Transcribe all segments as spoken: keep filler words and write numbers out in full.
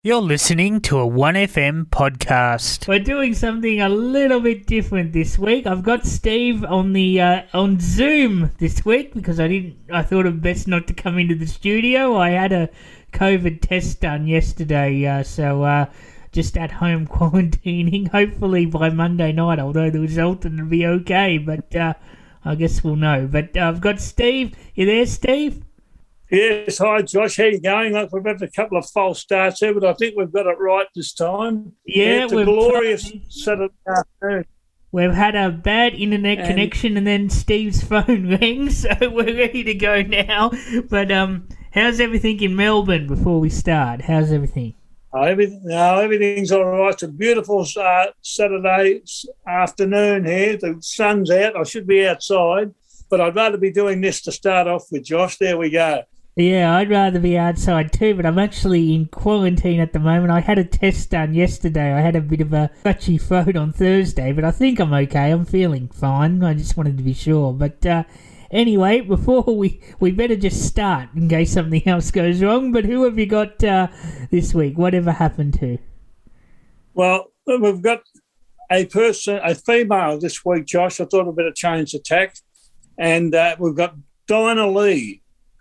You're listening to a one F M podcast. We're doing something a little bit different this week. I've got Steve on the uh, on Zoom this week because I didn't. I thought it best not to come into the studio. I had a COVID test done yesterday, uh, so uh, just at home quarantining. Hopefully by Monday night, although the result will be okay. But uh, I guess we'll know. But uh, I've got Steve. You there, Steve? Yes, hi Josh, how you going? Look, we've had a couple of false starts here, but I think we've got it right this time. Yeah, yeah it's a glorious tried. Saturday afternoon. We've had a bad internet and connection and then Steve's phone rang, so we're ready to go now. But um, how's everything in Melbourne before we start? How's everything? Oh, everything no, everything's all right. It's a beautiful uh, Saturday afternoon here. The sun's out. I should be outside, but I'd rather be doing this to start off with, Josh. There we go. Yeah, I'd rather be outside too, but I'm actually in quarantine at the moment. I had a test done yesterday. I had a bit of a scratchy throat on Thursday, but I think I'm okay. I'm feeling fine. I just wanted to be sure. But uh, anyway, before we... We better just start in case something else goes wrong. But who have you got uh, this week? Whatever happened to? Well, we've got a person, a female this week, Josh. I thought I'd better change the tack. And uh, we've got Dinah Lee.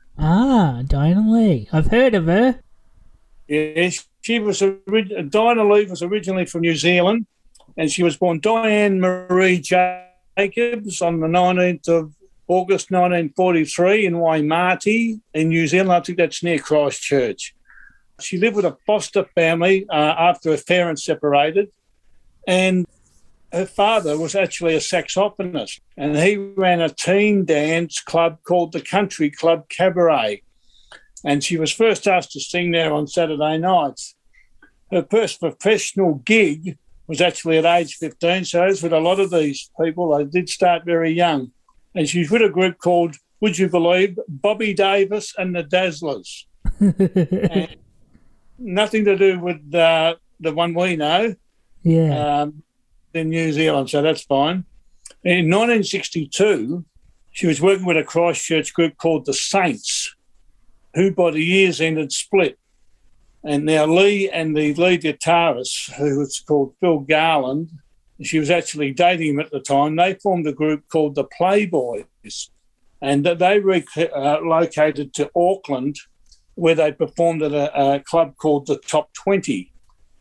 Ah, Dinah Lee. I've heard of her. Yes, she was orig- Dinah Lee was originally from New Zealand, and she was born Diane Marie Jacobs on the nineteenth of August nineteen forty-three in Waimate in New Zealand. I think that's near Christchurch. She lived with a foster family uh, after her parents separated, and her father was actually a saxophonist, and he ran a teen dance club called the Country Club Cabaret, and she was first asked to sing there on Saturday nights. Her first professional gig was actually at age fifteen, so as with a lot of these people, they did start very young. And she's with a group called, would you believe, Bobby Davis and the Dazzlers. And nothing to do with uh, the one we know. Yeah. Um, in New Zealand, so that's fine. In nineteen sixty-two, she was working with a Christchurch group called the Saints, who by the year's end had split. And now Lee and the lead guitarist, who was called Phil Garland, she was actually dating him at the time, they formed a group called the Playboys. And they relocated uh, to Auckland, where they performed at a, a club called the Top twenty.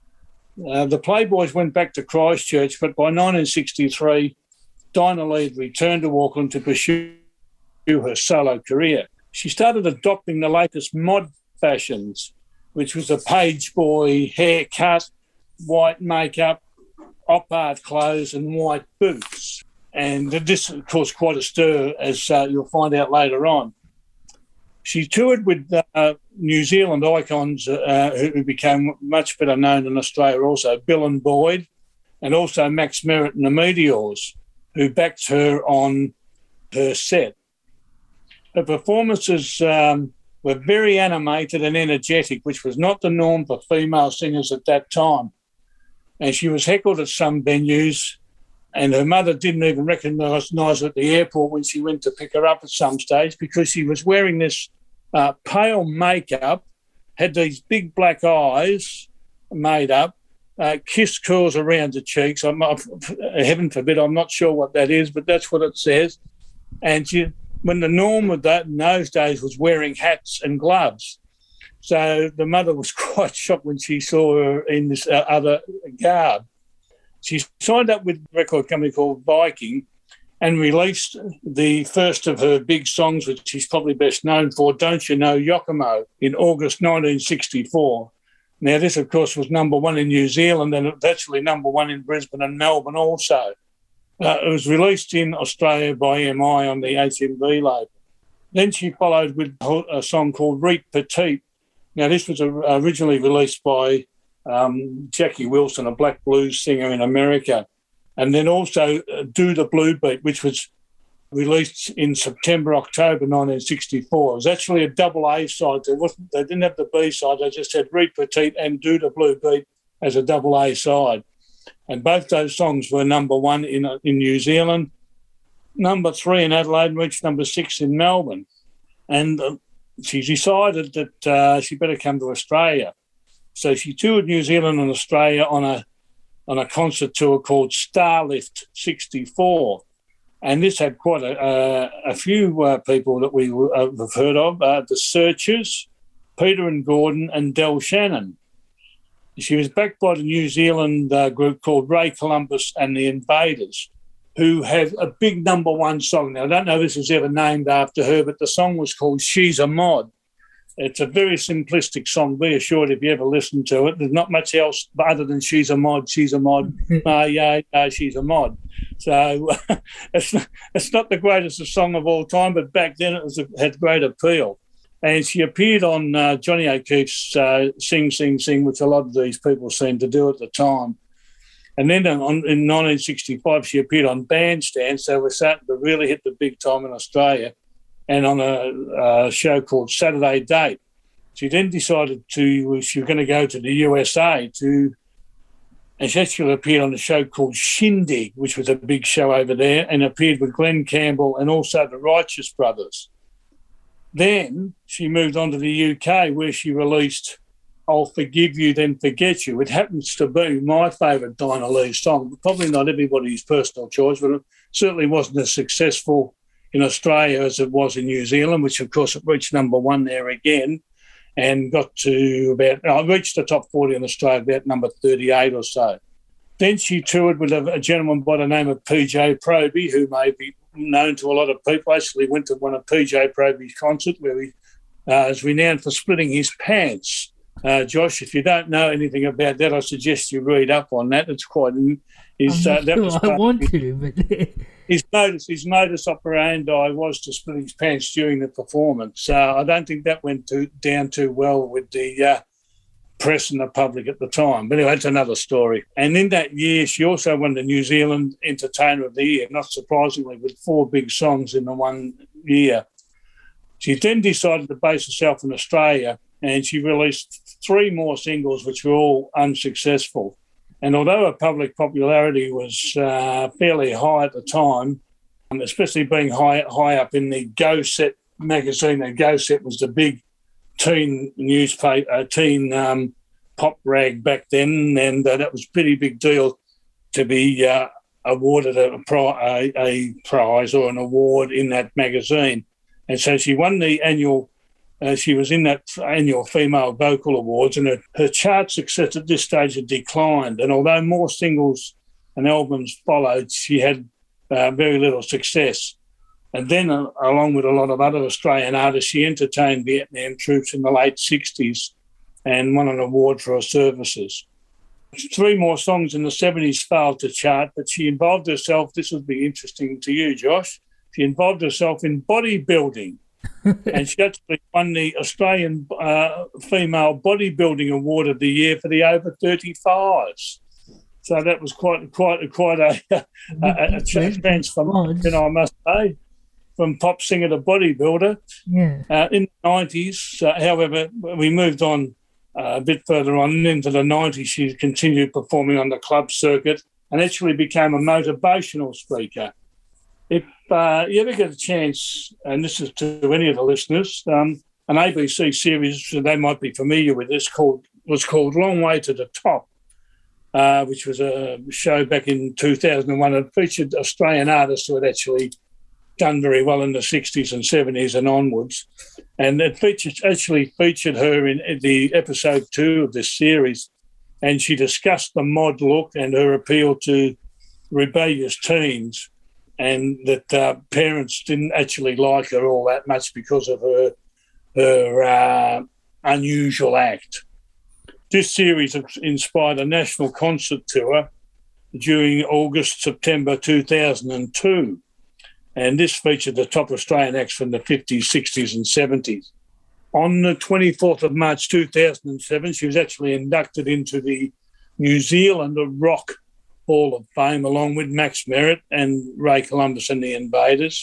Uh, the Playboys went back to Christchurch, but by nineteen sixty-three, Dinah Lee returned to Auckland to pursue her solo career. She started adopting the latest mod fashions, which was a page boy haircut, white makeup, op-art clothes and white boots. And this caused quite a stir, as uh, you'll find out later on. She toured with uh, New Zealand icons uh, who became much better known in Australia also, Bill and Boyd, and also Max Merritt and the Meteors, who backed her on her set. Her performances um, were very animated and energetic, which was not the norm for female singers at that time. And she was heckled at some venues, and her mother didn't even recognise her at the airport when she went to pick her up at some stage because she was wearing this uh, pale makeup, had these big black eyes made up, uh, kiss curls around the cheeks. I'm not, heaven forbid, I'm not sure what that is, but that's what it says. And she, when the norm with that in those days was wearing hats and gloves. So the mother was quite shocked when she saw her in this uh, other garb. She signed up with a record company called Viking and released the first of her big songs, which she's probably best known for, Don't You Know Yokomo, in August nineteen sixty-four. Now, this, of course, was number one in New Zealand and actually number one in Brisbane and Melbourne also. Uh, it was released in Australia by M I on the H M V label. Then she followed with a song called Reet Petite. Now, this was originally released by um, Jackie Wilson, a black blues singer in America, and then also uh, Do the Blue Beat, which was released in September, October nineteen sixty-four. It was actually a double A side. There wasn't, they didn't have the B side. They just had Reet Petite and Do the Blue Beat as a double A side. And both those songs were number one in uh, in New Zealand, number three in Adelaide, and reached number six in Melbourne. And uh, she decided that uh, she better come to Australia. So she toured New Zealand and Australia on a on a concert tour called Starlift sixty-four. And this had quite a, uh, a few uh, people that we uh, have heard of, uh, the Searchers, Peter and Gordon, and Del Shannon. She was backed by the New Zealand uh, group called Ray Columbus and the Invaders, who had a big number one song. Now, I don't know if this was ever named after her, but the song was called She's a Mod. It's a very simplistic song. Be assured if you ever listen to it, there's not much else other than she's a mod, she's a mod, uh, yeah, yeah, she's a mod. So it's, not, it's not the greatest song of all time, but back then it was a, had great appeal. And she appeared on uh, Johnny O'Keefe's uh, Sing, Sing, Sing, which a lot of these people seemed to do at the time. And then on, in nineteen sixty-five, she appeared on Bandstand, so we're starting to really hit the big time in Australia, and on a, a show called Saturday Date. She then decided to, she was going to go to the U S A to, and she actually appeared on a show called Shindig, which was a big show over there, and appeared with Glenn Campbell and also the Righteous Brothers. Then she moved on to the U K, where she released I'll Forgive You, Then Forget You. It happens to be my favourite Dinah Lee song. Probably not everybody's personal choice, but it certainly wasn't as successful in Australia as it was in New Zealand, which, of course, it reached number one there again and got to about, I reached the top forty in Australia, about number thirty-eight or so. Then she toured with a, a gentleman by the name of P J Proby, who may be known to a lot of people. I actually went to one of P J Proby's concerts where he uh, is renowned for splitting his pants. Uh, Josh, if you don't know anything about that, I suggest you read up on that. It's quite... His, I'm not uh, that sure was I want to, but... his, modus, his modus operandi was to split his pants during the performance. Uh, I don't think that went too, down too well with the uh, press and the public at the time. But anyway, that's another story. And in that year, she also won the New Zealand Entertainer of the Year, not surprisingly, with four big songs in the one year. She then decided to base herself in Australia, and she released three more singles, which were all unsuccessful. And although her public popularity was uh, fairly high at the time, um, especially being high high up in the Go Set magazine, and Go Set was the big teen newspaper, uh, teen um, pop rag back then, and uh, that was a pretty big deal to be uh, awarded a, pri- a, a prize or an award in that magazine. And so she won the annual... Uh, she was in that annual Female Vocal Awards, and her, her chart success at this stage had declined. And although more singles and albums followed, she had uh, very little success. And then, uh, along with a lot of other Australian artists, she entertained Vietnam troops in the late sixties and won an award for her services. Three more songs in the seventies failed to chart, but she involved herself, this would be interesting to you, Josh, she involved herself in bodybuilding. And she actually won the Australian uh, Female Bodybuilding Award of the Year for the over thirty-fives. So that was quite quite quite a, a, a transformation, I must say, from pop singer to bodybuilder. Yeah. Uh, in the nineties, uh, however, we moved on uh, a bit further on into the nineties. She continued performing on the club circuit and actually became a motivational speaker. If uh, you ever get a chance, and this is to any of the listeners, um, an A B C series they might be familiar with this called was called Long Way to the Top, uh, which was a show back in two thousand one. It featured Australian artists who had actually done very well in the sixties and seventies and onwards. And it featured, actually featured her in the episode two of this series, and she discussed the mod look and her appeal to rebellious teens, and that uh, parents didn't actually like her all that much because of her her uh, unusual act. This series inspired a national concert tour during August, September two thousand two, and this featured the top Australian acts from the fifties, sixties and seventies. On the twenty-fourth of March two thousand seven, she was actually inducted into the New Zealand Rock Hall of Fame, along with Max Merritt and Ray Columbus and the Invaders.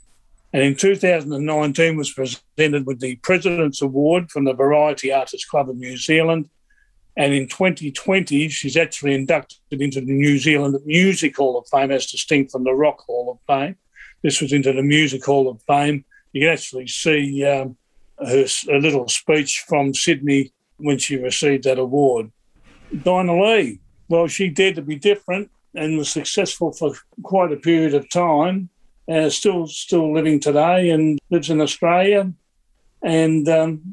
And in two thousand nineteen was presented with the President's Award from the Variety Artists Club of New Zealand. And in twenty twenty, she's actually inducted into the New Zealand Music Hall of Fame, as distinct from the Rock Hall of Fame. This was into the Music Hall of Fame. You can actually see um, her a little speech from Sydney when she received that award. Dinah Lee, well, she dared to be different and was successful for quite a period of time. Uh, still, still living today and lives in Australia. And um,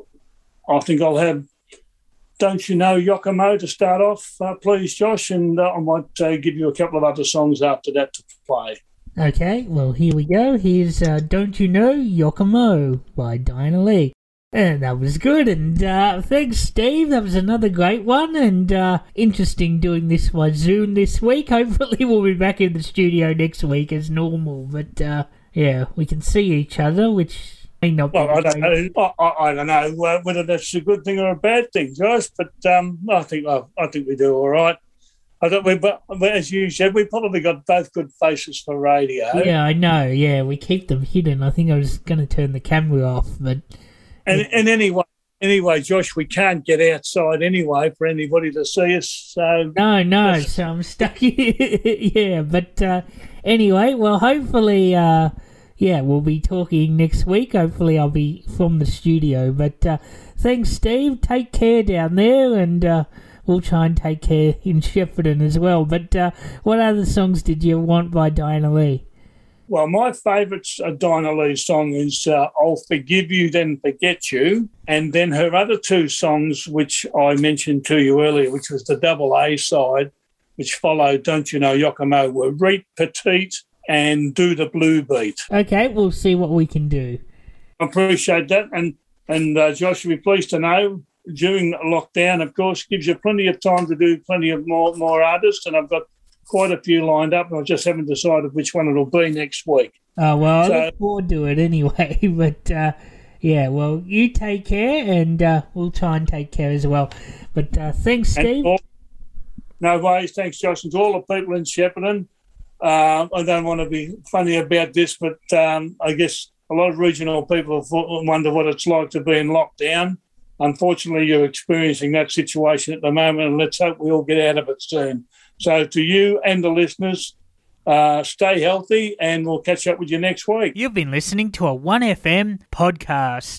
I think I'll have Don't You Know Yokomo to start off, uh, please, Josh, and uh, I might uh, give you a couple of other songs after that to play. Okay, well, here we go. Here's uh, Don't You Know Yokomo by Dinah Lee. And that was good, and uh, thanks, Steve. That was another great one, and uh, interesting doing this by Zoom this week. Hopefully we'll be back in the studio next week as normal, but uh, yeah, we can see each other, which may not be Well, I don't great. know. I, I don't know whether that's a good thing or a bad thing, Josh, but um, I think I, I think we do all right. I don't, we, but as you said, we probably got both good faces for radio. Yeah, I know, yeah, we keep them hidden. I think I was going to turn the camera off, but... And, and anyway, anyway, Josh, we can't get outside anyway for anybody to see us. So No, no, so I'm stuck here. Yeah, but uh, anyway, well, hopefully, uh, yeah, we'll be talking next week. Hopefully I'll be from the studio. But uh, thanks, Steve. Take care down there, and uh, we'll try and take care in Shepparton as well. But uh, what other songs did you want by Dinah Lee? Well, my favourite uh, Dinah Lee song is uh, I'll Forgive You, Then Forget You. And then her other two songs, which I mentioned to you earlier, which was the double A side, which followed Don't You Know Yokomo, were Reet Petite and Do the Blue Beat. Okay, we'll see what we can do. I appreciate that. And, and uh, Josh, you'll be pleased to know, during lockdown, of course, gives you plenty of time to do plenty of more, more artists, and I've got quite a few lined up, and I just haven't decided which one it'll be next week. Oh, well, So- I look forward to it anyway. But, uh, yeah, well, you take care, and uh, we'll try and take care as well. But uh, thanks, And Steve. all- no worries. Thanks, Josh. And to all the people in Shepparton, uh, I don't want to be funny about this, but um, I guess a lot of regional people wonder what it's like to be in lockdown. Unfortunately, you're experiencing that situation at the moment, and let's hope we all get out of it soon. So to you and the listeners, uh, stay healthy, and we'll catch up with you next week. You've been listening to a one F M podcast.